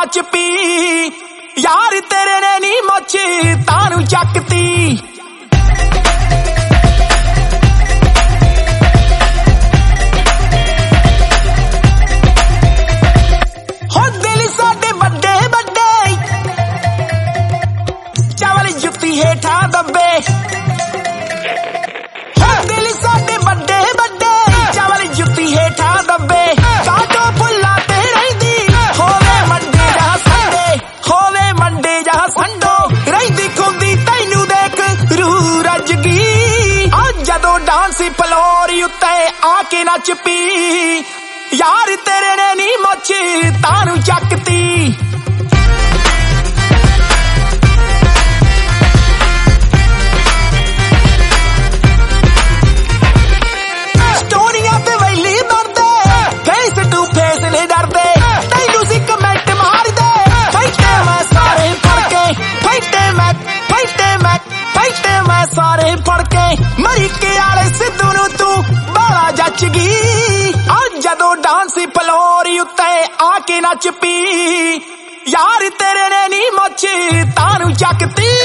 नच P यार तेरे ने नी मुछ तानू चकती हो दिल साडे बड़े बड़े चावल जुत्ती हेठा दबे हो दिल साडे बड़े बड़े चावल जुत्ती हेठा दबे काटो फुल्ला ते रहिंदी होवे मंडे जहाँ संडे होवे मंडे जहाँ संडो रहिंदी खुंदी तैनू देख रूह रज गई आज जदों डांस फ्लोर उत्ते आके नच पी यार तेरे ने नी मुछ तानू चकती स्टोरियां ते वैली बनदे फेस टू फेस ने डरदे तैनू सी कमेंट मार दे फैटे मैं सारे फड़ के फैटे मैं सारे फड़ के मरीके आले सिद्धू नू तू बाला जच गई आज जदों डांस फ्लोर उत्ते आके नच पी यार तेरे ने नी मुछ तानू चकती